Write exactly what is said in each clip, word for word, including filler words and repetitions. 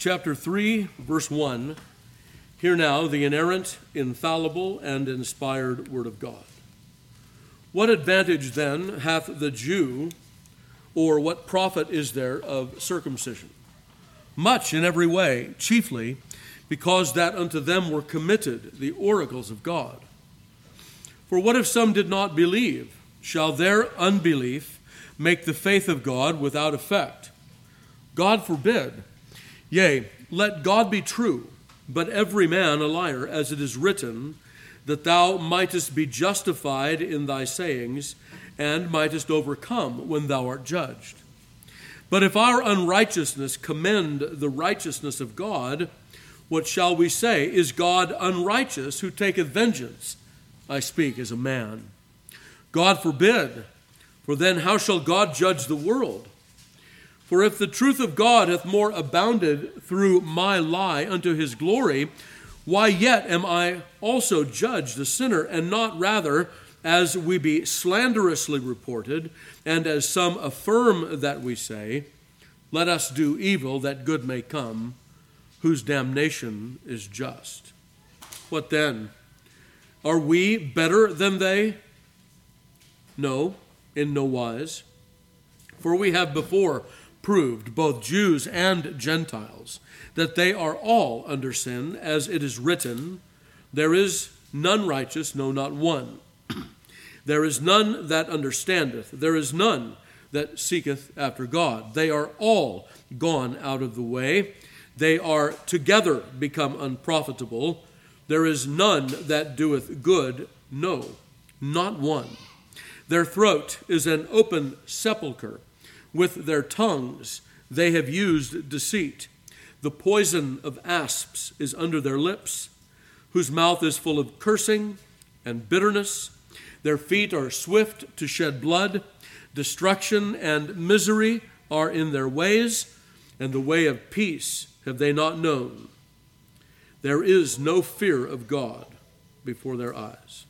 Chapter three, verse one. Hear now the inerrant, infallible, and inspired word of God. What advantage then hath the Jew, or what profit is there of circumcision? Much in every way, chiefly because that unto them were committed the oracles of God. For what if some did not believe? Shall their unbelief make the faith of God without effect? God forbid. Yea, let God be true, but every man a liar, as it is written, that thou mightest be justified in thy sayings, and mightest overcome when thou art judged. But if our unrighteousness commend the righteousness of God, what shall we say? Is God unrighteous who taketh vengeance? I speak as a man. God forbid, for then how shall God judge the world? For if the truth of God hath more abounded through my lie unto his glory, why yet am I also judged a sinner, and not rather as we be slanderously reported, and as some affirm that we say, let us do evil that good may come, whose damnation is just. What then? Are we better than they? No, in no wise. For we have before proved, both Jews and Gentiles, that they are all under sin, as it is written, there is none righteous, no, not one. There is none that understandeth, there is none that seeketh after God. They are all gone out of the way. They are together become unprofitable. There is none that doeth good, no, not one. Their throat is an open sepulchre. With their tongues they have used deceit. The poison of asps is under their lips, whose mouth is full of cursing and bitterness. Their feet are swift to shed blood. Destruction and misery are in their ways, and the way of peace have they not known. There is no fear of God before their eyes.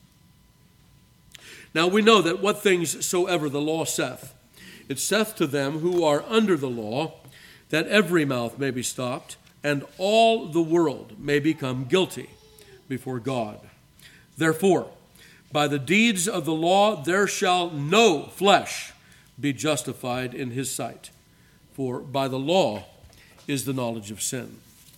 Now we know that what things soever the law saith, it saith to them who are under the law, that every mouth may be stopped, and all the world may become guilty before God. Therefore, by the deeds of the law there shall no flesh be justified in his sight, for by the law is the knowledge of sin.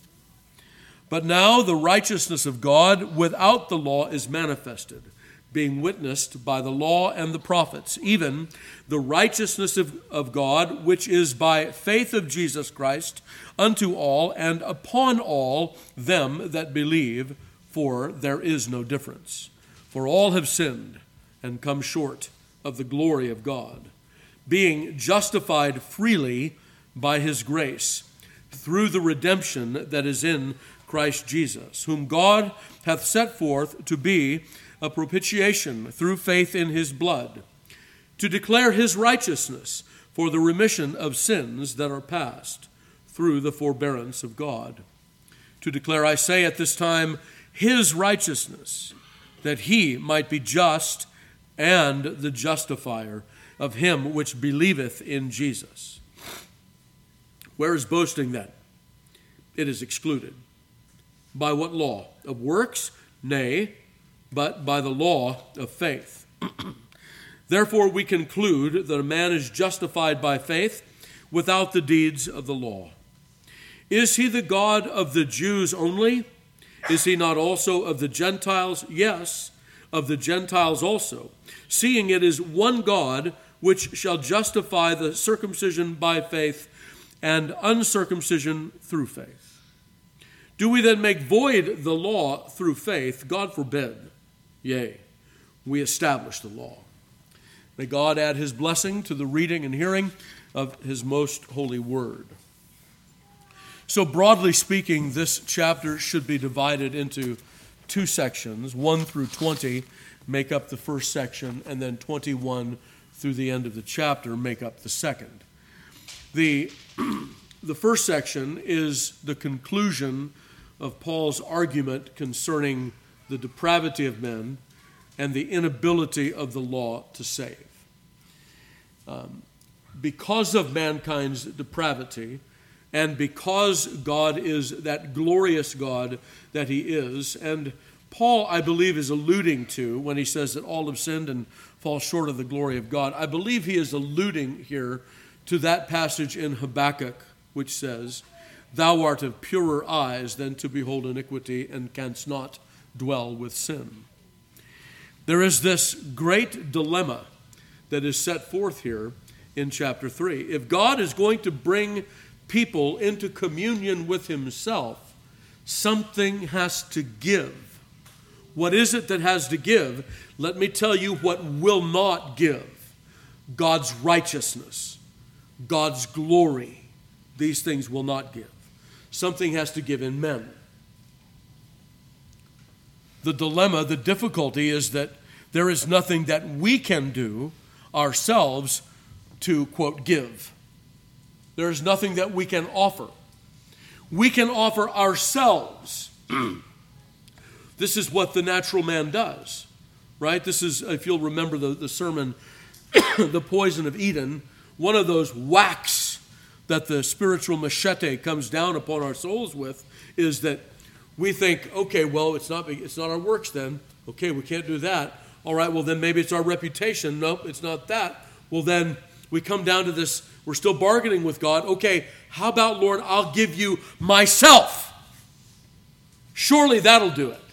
But now the righteousness of God without the law is manifested, being witnessed by the law and the prophets, even the righteousness of, of God, which is by faith of Jesus Christ, unto all and upon all them that believe, for there is no difference. For all have sinned and come short of the glory of God, being justified freely by his grace, through the redemption that is in Christ Jesus, whom God hath set forth to be a propitiation through faith in his blood, to declare his righteousness for the remission of sins that are past through the forbearance of God. To declare, I say, at this time, his righteousness, that he might be just and the justifier of him which believeth in Jesus. Where is boasting then? It is excluded. By what law? Of works? Nay, but by the law of faith. Therefore we conclude that a man is justified by faith without the deeds of the law. Is he the God of the Jews only? Is he not also of the Gentiles? Yes, of the Gentiles also, seeing it is one God which shall justify the circumcision by faith and uncircumcision through faith. Do we then make void the law through faith? God forbid. Yea, we establish the law. May God add his blessing to the reading and hearing of his most holy word. So broadly speaking, this chapter should be divided into two sections. one through twenty make up the first section, and then twenty-one through the end of the chapter make up the second. The, the first section is the conclusion of Paul's argument concerning the depravity of men and the inability of the law to save. Um, because of mankind's depravity And because God is that glorious God that he is, and Paul, I believe, is alluding to when he says that all have sinned and fall short of the glory of God, I believe he is alluding here to that passage in Habakkuk, which says, "Thou art of purer eyes than to behold iniquity, and canst not dwell with sin." There is this great dilemma that is set forth here in chapter three. If God is going to bring people into communion with himself, something has to give. What is it that has to give? Let me tell you what will not give. God's righteousness, God's glory. These things will not give. Something has to give in men. The dilemma, the difficulty is that there is nothing that we can do ourselves to, quote, give. There is nothing that we can offer. We can offer ourselves. This is what the natural man does, right? This is, if you'll remember the, the sermon, The Poison of Eden, one of those whacks that the spiritual machete comes down upon our souls with is that we think, okay, well, it's not it's not our works then. Okay, we can't do that. All right, well, then maybe it's our reputation. Nope, it's not that. Well, then we come down to this, we're still bargaining with God. Okay, how about, Lord, I'll give you myself. Surely that'll do it.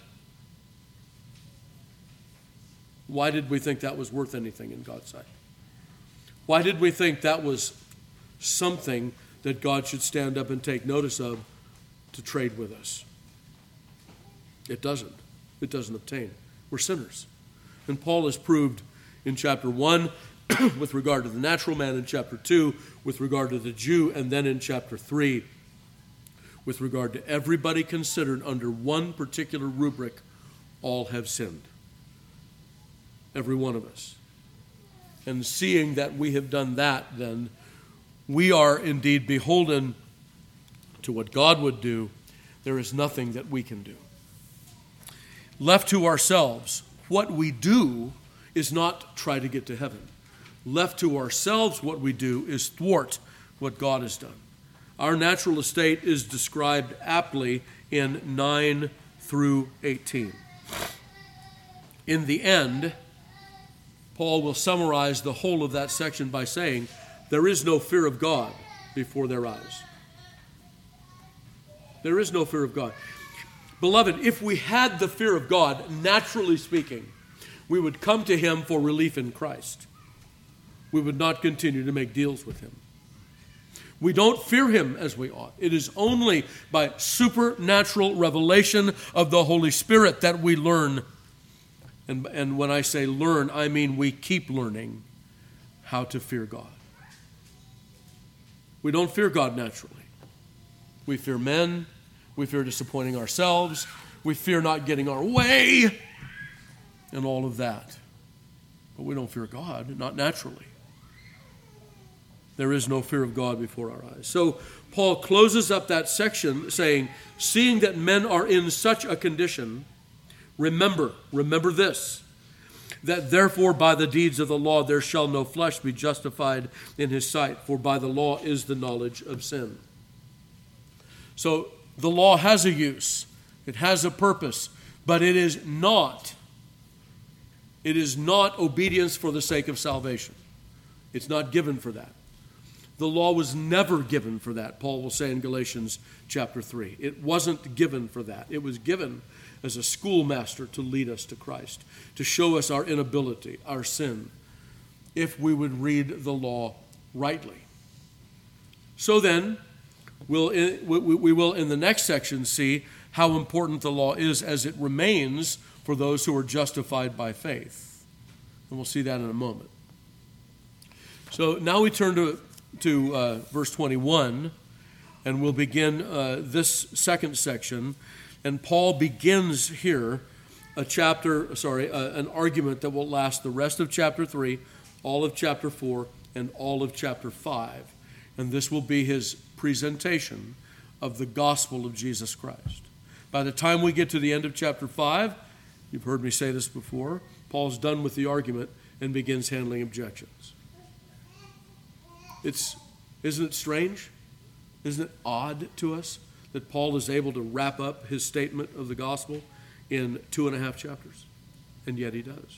Why did we think that was worth anything in God's sight? Why did we think that was something that God should stand up and take notice of to trade with us? It doesn't. It doesn't obtain. We're sinners. And Paul has proved in chapter one with regard to the natural man, in chapter two with regard to the Jew, and then in chapter three with regard to everybody considered under one particular rubric, all have sinned. Every one of us. And seeing that we have done that, then we are indeed beholden to what God would do. There is nothing that we can do. Left to ourselves, what we do is not try to get to heaven. Left to ourselves, what we do is thwart what God has done. Our natural estate is described aptly in nine through eighteen. In the end, Paul will summarize the whole of that section by saying, there is no fear of God before their eyes. There is no fear of God. Beloved, if we had the fear of God, naturally speaking, we would come to him for relief in Christ. We would not continue to make deals with him. We don't fear him as we ought. It is only by supernatural revelation of the Holy Spirit that we learn. And, and when I say learn, I mean we keep learning how to fear God. We don't fear God naturally. We fear men. We fear disappointing ourselves. We fear not getting our way and all of that. But we don't fear God, not naturally. There is no fear of God before our eyes. So Paul closes up that section saying, seeing that men are in such a condition, remember, remember this, that therefore by the deeds of the law there shall no flesh be justified in his sight, for by the law is the knowledge of sin. So the law has a use, it has a purpose, but it is not, it is not obedience for the sake of salvation. It's not given for that. The law was never given for that, Paul will say in Galatians chapter three. It wasn't given for that. It was given as a schoolmaster to lead us to Christ, to show us our inability, our sin, if we would read the law rightly. So then, we'll, we will in the next section see how important the law is as it remains for those who are justified by faith. And we'll see that in a moment. So now we turn to, to uh, verse twenty-one, and we'll begin uh, this second section. And Paul begins here a chapter, sorry, uh, an argument that will last the rest of chapter three, all of chapter four, and all of chapter five. And this will be his presentation of the gospel of Jesus Christ. By the time we get to the end of chapter five, you've heard me say this before, Paul's done with the argument and begins handling objections. It's, isn't it strange? Isn't it odd to us that Paul is able to wrap up his statement of the gospel in two and a half chapters? And yet he does.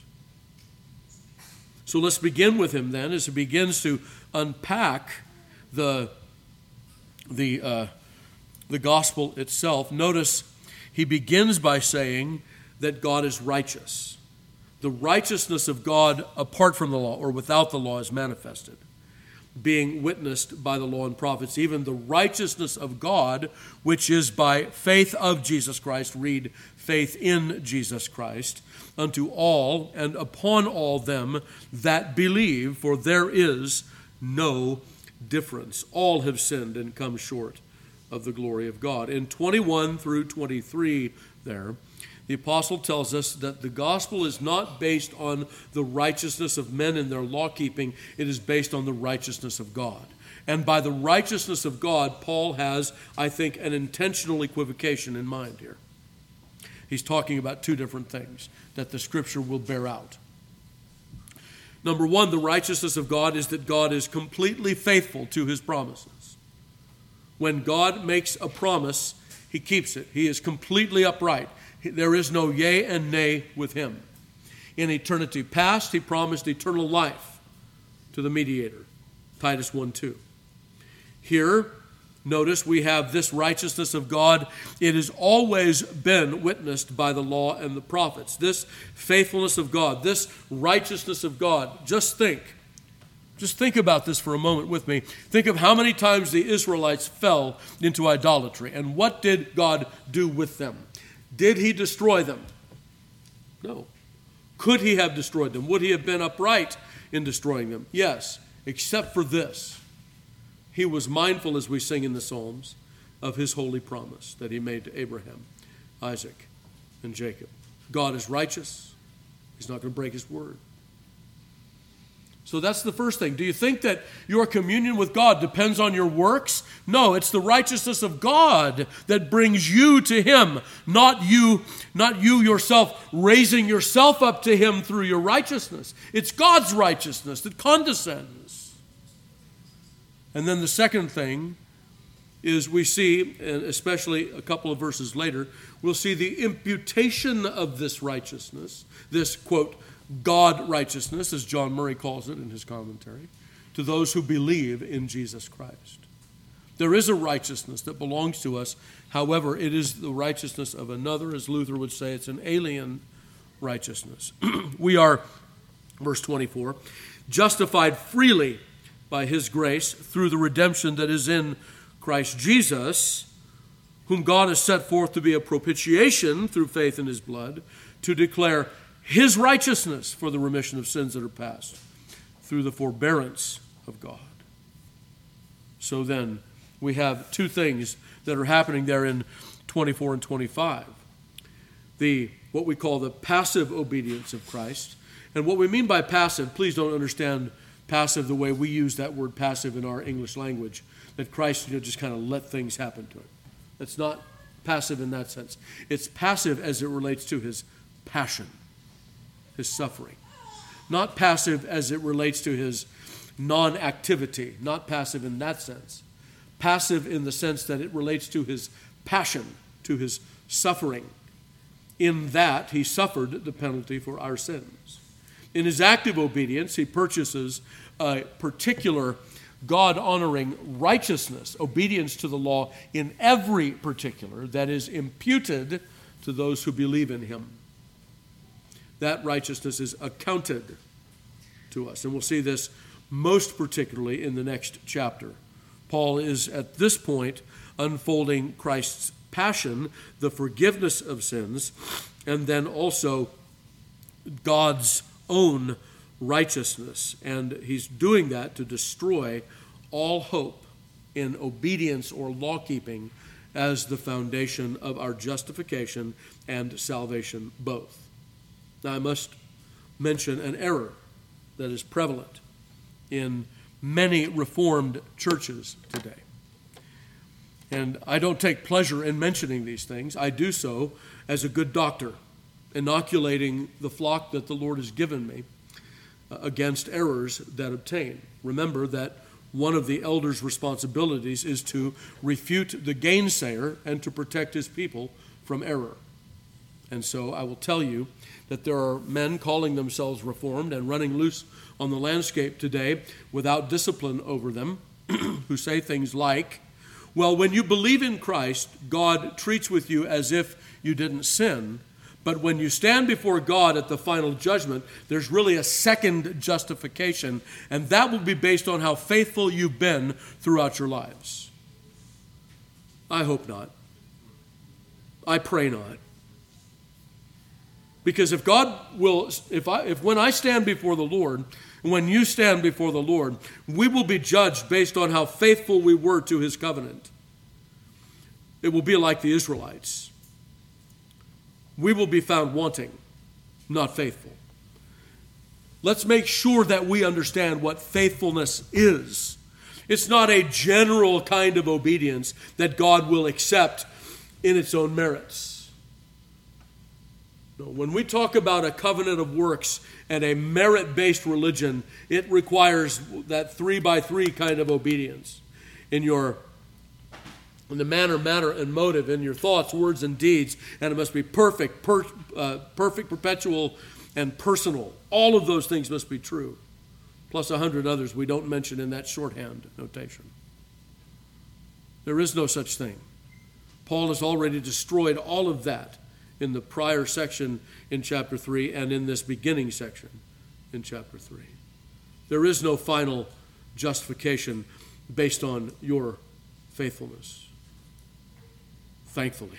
So let's begin with him then as he begins to unpack the, the, uh, the gospel itself. Notice he begins by saying that God is righteous. The righteousness of God apart from the law or without the law is manifested, being witnessed by the law and prophets, even the righteousness of God, which is by faith of Jesus Christ, read faith in Jesus Christ, unto all and upon all them that believe, for there is no difference. All have sinned and come short of the glory of God. In twenty-one through twenty-three there, the apostle tells us that the gospel is not based on the righteousness of men in their law-keeping. It is based on the righteousness of God. And by the righteousness of God, Paul has, I think, an intentional equivocation in mind here. He's talking about two different things that the Scripture will bear out. Number one, the righteousness of God is that God is completely faithful to his promises. When God makes a promise, he keeps it. He is completely upright. There is no yea and nay with him. In eternity past, he promised eternal life to the mediator, Titus one two. Here, notice we have this righteousness of God. It has always been witnessed by the law and the prophets. This faithfulness of God, this righteousness of God. Just think. Just think about this for a moment with me. Think of how many times the Israelites fell into idolatry, and what did God do with them? Did he destroy them? No. Could he have destroyed them? Would he have been upright in destroying them? Yes, except for this. He was mindful, as we sing in the Psalms, of his holy promise that he made to Abraham, Isaac, and Jacob. God is righteous. He's not going to break his word. So that's the first thing. Do you think that your communion with God depends on your works? No, it's the righteousness of God that brings you to him, not you, not you yourself raising yourself up to him through your righteousness. It's God's righteousness that condescends. And then the second thing is we see, and especially a couple of verses later, we'll see the imputation of this righteousness, this, quote, God righteousness, as John Murray calls it in his commentary, to those who believe in Jesus Christ. There is a righteousness that belongs to us. However, it is the righteousness of another. As Luther would say, it's an alien righteousness. We are, verse twenty-four, justified freely by his grace through the redemption that is in Christ Jesus, whom God has set forth to be a propitiation through faith in his blood, to declare his righteousness for the remission of sins that are past through the forbearance of God. So then, we have two things that are happening there in twenty-four and twenty-five. The, what we call the passive obedience of Christ. And what we mean by passive, please don't understand passive the way we use that word passive in our English language, that Christ, you know, just kind of let things happen to him. It's not passive in that sense. It's passive as it relates to his passion, his suffering. Not passive as it relates to his non-activity, not passive in that sense. Passive in the sense that it relates to his passion, to his suffering. In that he suffered the penalty for our sins. In his active obedience, he purchases a particular God-honoring righteousness, obedience to the law in every particular that is imputed to those who believe in him. That righteousness is accounted to us. And we'll see this most particularly in the next chapter. Paul is at this point unfolding Christ's passion, the forgiveness of sins, and then also God's own righteousness. And he's doing that to destroy all hope in obedience or law-keeping as the foundation of our justification and salvation both. Now, I must mention an error that is prevalent in many Reformed churches today. And I don't take pleasure in mentioning these things. I do so as a good doctor, inoculating the flock that the Lord has given me against errors that obtain. Remember that one of the elder's responsibilities is to refute the gainsayer and to protect his people from error. And so I will tell you that there are men calling themselves Reformed and running loose on the landscape today without discipline over them, who say things like, well, when you believe in Christ, God treats with you as if you didn't sin, but when you stand before God at the final judgment, there's really a second justification, and that will be based on how faithful you've been throughout your lives. I hope not. I pray not. Because if God will, if I, if when I stand before the Lord, and when you stand before the Lord, we will be judged based on how faithful we were to his covenant. It will be like the Israelites. We will be found wanting, not faithful. Let's make sure that we understand what faithfulness is. It's not a general kind of obedience that God will accept in its own merits. No, when we talk about a covenant of works and a merit-based religion, it requires that three by three kind of obedience in your in the manner, matter, and motive, in your thoughts, words, and deeds, and it must be perfect, per, uh, perfect, perpetual, and personal. All of those things must be true, plus a hundred others we don't mention in that shorthand notation. There is no such thing. Paul has already destroyed all of that in the prior section in chapter three and in this beginning section in chapter three. There is no final justification based on your faithfulness. Thankfully.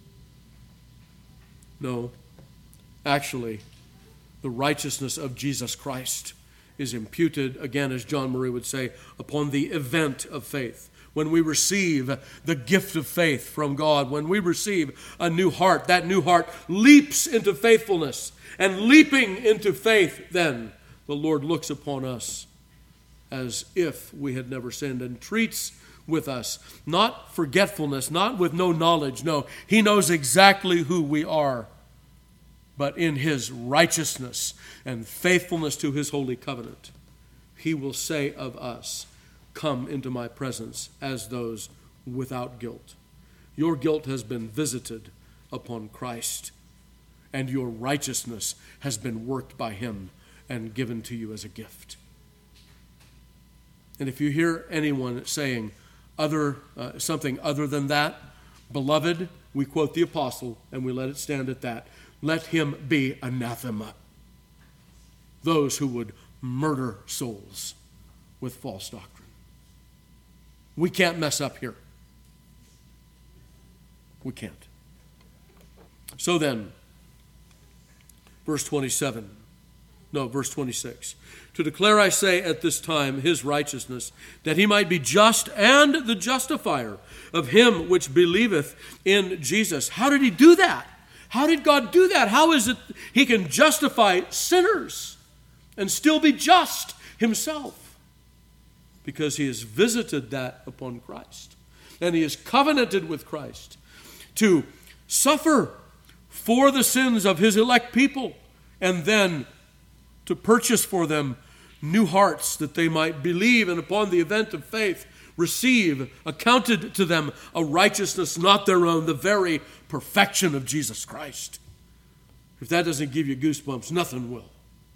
No, actually, the righteousness of Jesus Christ is imputed, again, as John Murray would say, upon the event of faith. When we receive the gift of faith from God, when we receive a new heart, that new heart leaps into faithfulness. And leaping into faith, then the Lord looks upon us as if we had never sinned and treats with us, not forgetfulness, not with no knowledge. No, he knows exactly who we are. But in his righteousness and faithfulness to his holy covenant, he will say of us, come into my presence as those without guilt. Your guilt has been visited upon Christ, and your righteousness has been worked by him and given to you as a gift. And if you hear anyone saying other uh, something other than that, beloved, we quote the apostle and we let it stand at that. Let him be anathema. Those who would murder souls with false doctrine. We can't mess up here. We can't. So then, verse twenty-seven. No, verse twenty-six. To declare, I say, at this time his righteousness, that he might be just and the justifier of him which believeth in Jesus. How did he do that? How did God do that? How is it he can justify sinners and still be just himself? Because he has visited that upon Christ. And he has covenanted with Christ to suffer for the sins of his elect people and then to purchase for them new hearts that they might believe and upon the event of faith receive, accounted to them a righteousness not their own, the very perfection of Jesus Christ. If that doesn't give you goosebumps, nothing will.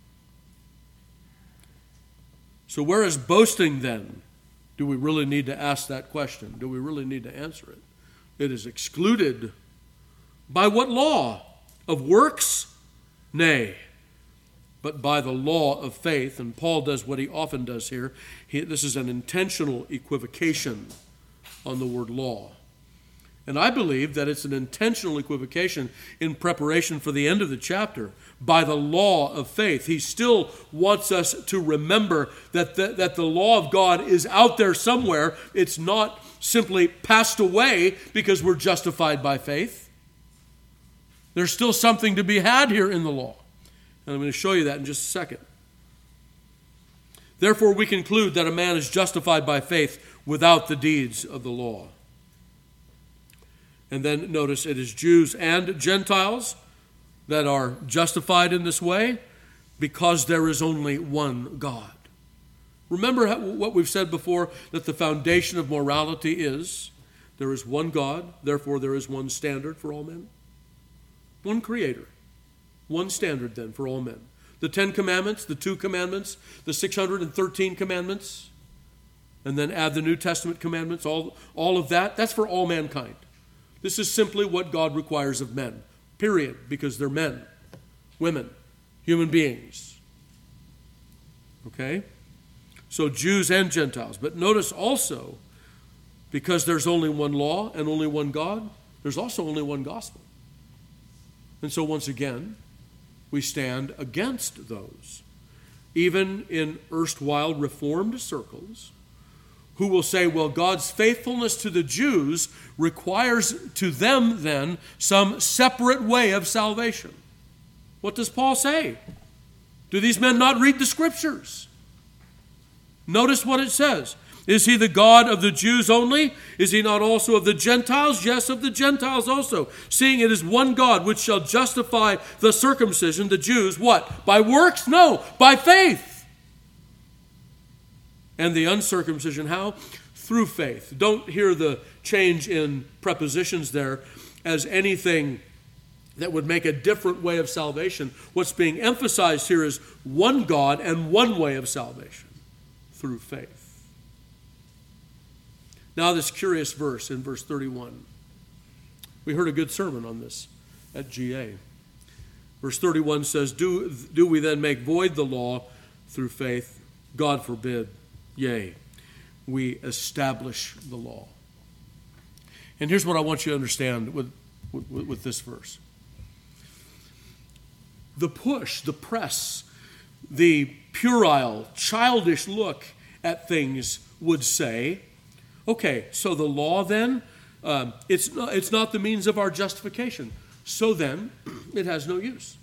So where is boasting then? Do we really need to ask that question? Do we really need to answer it? It is excluded. By what law? Of works? Nay, but by the law of faith. And Paul does what he often does here. He, this is an intentional equivocation on the word law. And I believe that it's an intentional equivocation in preparation for the end of the chapter. By the law of faith. He still wants us to remember that the, that the law of God is out there somewhere. It's not simply passed away because we're justified by faith. There's still something to be had here in the law. And I'm going to show you that in just a second. Therefore, we conclude that a man is justified by faith without the deeds of the law. And then notice it is Jews and Gentiles that are justified in this way because there is only one God. Remember how, what we've said before, that the foundation of morality is there is one God, therefore there is one standard for all men. One creator. One standard then for all men. The Ten Commandments, the two commandments, the six hundred thirteen commandments, and then add the New Testament commandments, all, all of that, that's for all mankind. This is simply what God requires of men, period, because they're men, women, human beings. Okay? So Jews and Gentiles. But notice also, because there's only one law and only one God, there's also only one gospel. And so once again, we stand against those. Even in erstwhile Reformed circles, who will say, well, God's faithfulness to the Jews requires to them then some separate way of salvation. What does Paul say? Do these men not read the Scriptures? Notice what it says. Is he the God of the Jews only? Is he not also of the Gentiles? Yes, of the Gentiles also. Seeing it is one God which shall justify the circumcision, the Jews, what? By works? No, by faith. And the uncircumcision, how? Through faith. Don't hear the change in prepositions there as anything that would make a different way of salvation. What's being emphasized here is one God and one way of salvation, through faith. Now this curious verse in verse thirty-one. We heard a good sermon on this at G A. Verse thirty-one says, Do, do we then make void the law through faith? God forbid. Yea, we establish the law. And here's what I want you to understand with, with, with this verse. The push, the press, the puerile, childish look at things would say, okay, so the law then, um, it's, not, it's not the means of our justification. So then, it has no use.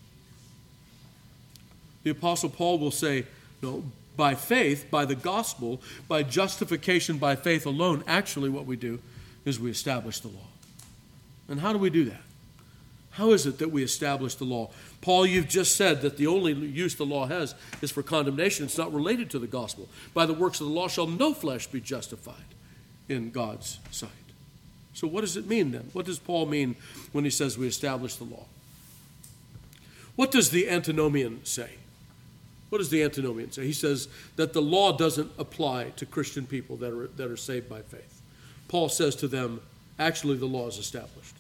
The Apostle Paul will say, no, by faith, by the gospel, by justification by faith alone, actually what we do is we establish the law. And how do we do that? How is it that we establish the law? Paul, you've just said that the only use the law has is for condemnation. It's not related to the gospel. By the works of the law shall no flesh be justified in God's sight. So what does it mean then? What does Paul mean when he says we establish the law? What does the antinomian say? What does the antinomian say? He says that the law doesn't apply to Christian people that are, that are saved by faith. Paul says to them, actually the law is established.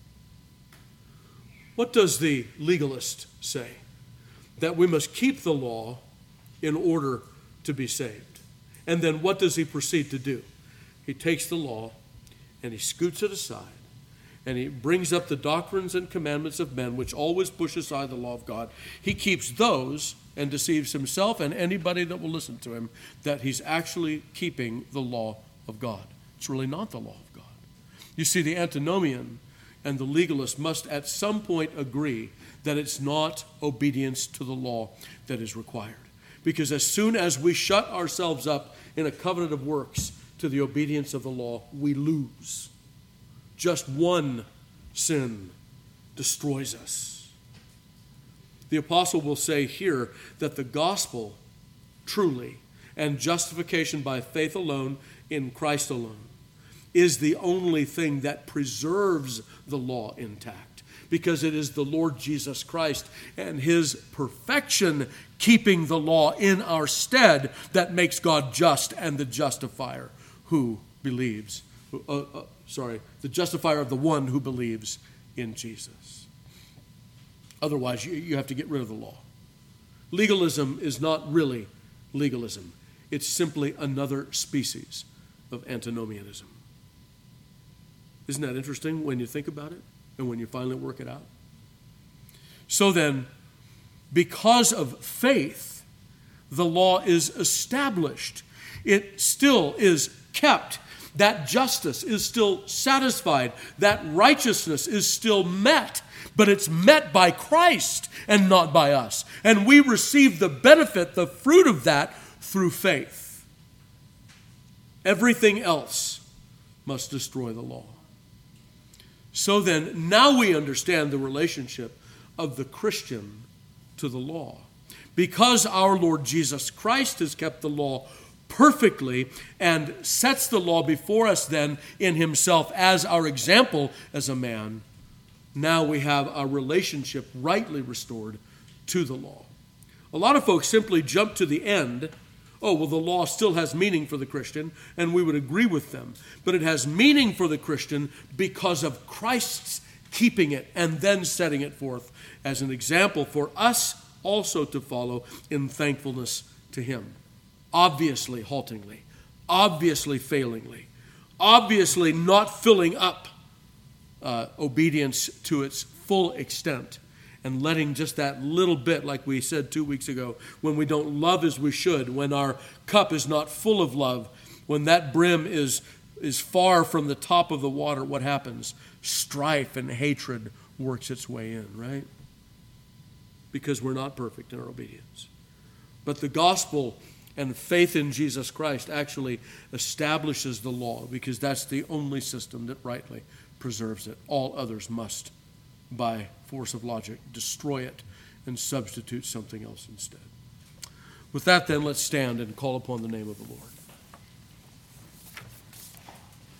What does the legalist say? That we must keep the law in order to be saved. And then what does he proceed to do? He takes the law and he scoots it aside and he brings up the doctrines and commandments of men, which always push aside the law of God. He keeps those and deceives himself and anybody that will listen to him that he's actually keeping the law of God. It's really not the law of God. You see, the antinomian and the legalist must at some point agree that it's not obedience to the law that is required. Because as soon as we shut ourselves up in a covenant of works to the obedience of the law, we lose. Just one sin destroys us. The apostle will say here that the gospel truly and justification by faith alone in Christ alone is the only thing that preserves the law intact, because it is the Lord Jesus Christ and his perfection keeping the law in our stead that makes God just and the justifier who believes, uh, uh, sorry, the justifier of the one who believes in Jesus. Otherwise, you, you have to get rid of the law. Legalism is not really legalism. It's simply another species of antinomianism. Isn't that interesting when you think about it and when you finally work it out? So then, because of faith, the law is established. It still is kept. That justice is still satisfied. That righteousness is still met. But it's met by Christ and not by us. And we receive the benefit, the fruit of that, through faith. Everything else must destroy the law. So then, now we understand the relationship of the Christian to the law. Because our Lord Jesus Christ has kept the law perfectly and sets the law before us then in himself as our example as a man, now we have our relationship rightly restored to the law. A lot of folks simply jump to the end. Oh, well, the law still has meaning for the Christian, and we would agree with them. But it has meaning for the Christian because of Christ's keeping it and then setting it forth as an example for us also to follow in thankfulness to him. Obviously haltingly, obviously failingly, obviously not filling up uh, obedience to its full extent, and letting just that little bit, like we said two weeks ago, when we don't love as we should, when our cup is not full of love, when that brim is, is far from the top of the water, what happens? Strife and hatred works its way in, right? Because we're not perfect in our obedience. But the gospel and faith in Jesus Christ actually establishes the law, because that's the only system that rightly preserves it. All others must, by force of logic, destroy it and substitute something else instead. With that, then, let's stand and call upon the name of the Lord.